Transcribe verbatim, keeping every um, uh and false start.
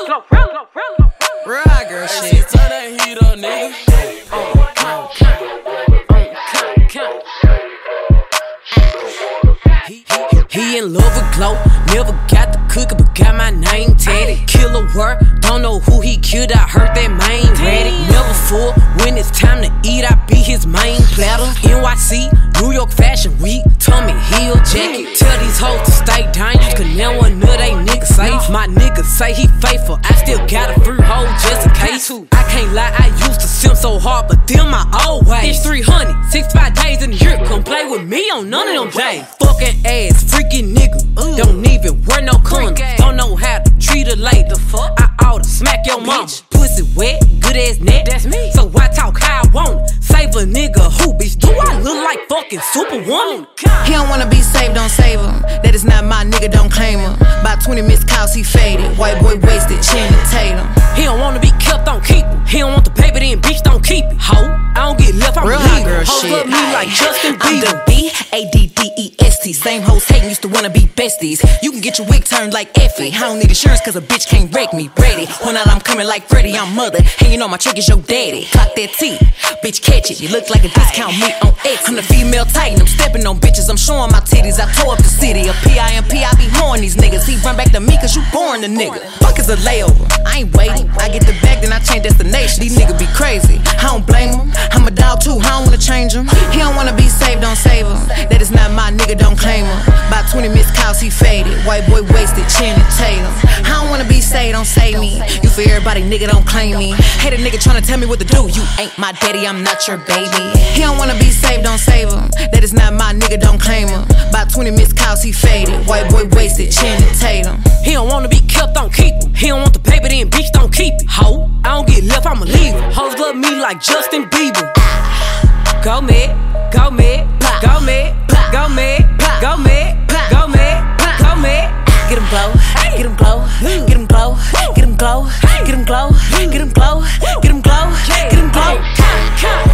Real hot girl shit. Turn that heat up, nigga. He, he, he in love with Glow, never got the cookie but got my name tatted. Killer work, don't know who he killed, I heard that main ready. Never full, when it's time to eat, I be his main platter. N Y C, New York Fashion Week, Tommy Hill jacket. Tell these hoes to stay dangerous, cause now one of they niggas safe. My niggas say he faithful, I still got a free hoe just in case. I can't lie, I used to simp so hard, but them my old ways. It's three hundred, sixty-five days in the year, come play with me on none of them days. Fucking ass, freaky nigga, Ooh. Don't even wear no condoms. Don't know how to treat a lady. The fuck? I oughta smack your mama. Pussy wet, good ass neck. That's me. So I talk how I want it. Save a nigga who, bitch? Do I look like fucking Superwoman? He don't wanna be saved, don't save him. That is not my nigga, don't claim him. By twenty missed calls, he faded. White boy wasted, Channing Tatum. He don't wanna be kept, don't keep him. He don't want the paper, then bitch, don't keep it. Ho, I don't get left, I'm real hot girl Hoes shit. love me like Justin Bieber. I'm the B A D D E S T. Same hoes hating, used to wanna be besties. You can get your wig turned like Effie. I don't need insurance cause a bitch can't wreck me. Ready, when out I'm coming like Freddy, I'm mother. Hanging on my trick is your daddy. Clock that T, bitch catch it. You look like a discount meat on X. I'm the female titan, I'm stepping on bitches. I'm showing my titties, I tore up the city. A P I M P, I be hoeing these niggas. He run back to me cause you born the nigga. Fuck is a layover, I ain't waiting. I get the bag, then I change destination. These niggas be crazy, I don't blame them. I'm a dog too, I don't wanna change him. He don't wanna be saved, don't save him. That is not my nigga, don't claim him. By twenty missed calls, he faded. White boy wasted, Channing Tatum. I don't wanna be saved, don't save me. You for everybody, nigga, don't claim me. Hate a nigga tryna tell me what to do. You ain't my daddy, I'm not your baby. He don't wanna be saved, don't save him. That is not my nigga, don't claim him. By twenty missed calls, he faded. White boy wasted, Channing Tatum. He don't wanna be kept, don't keep him. He don't want the paper, then bitch, don't keep it. Ho, I don't get left, I'ma leave him. Hoes love me like Justin Bieber. Go mad, go mad, go mad, go mad, go mad, go mad, go mad. Get him glow, get him glow, get him glow, get him glow, get him glow, get him glow, get him glow, get him glow.